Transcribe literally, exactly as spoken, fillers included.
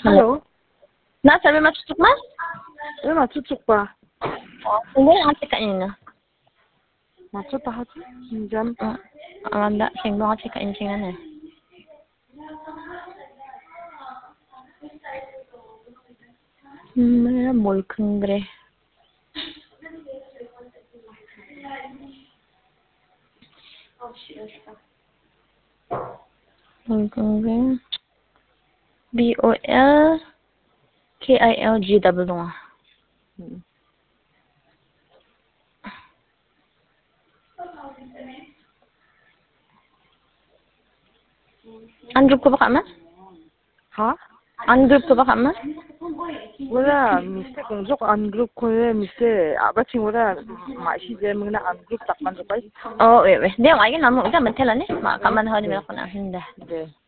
Halo. Na, sabi matutuk mas? Eh, matutuk pa. Oh, hindi ang tika niyo. Matut pa hati? Jam. Ang anda, sing mga tika niyo singan eh. Hmm, mol kungre. Mol kungre. B O L K I L G double nga. Hmm. Ungroup ko ba ka, ma? Ha? Ungroup ko ba ka, ma? Wala, mistake kung jok ungroup ko eh, mistake. Aba ching wala, maisi je muna ungroup takman ko pa. Oh, wait, wait. Di, ang ayun na mo. Ika, mantela ni. Makaman ho, di mo ako na. Hindi. Hindi.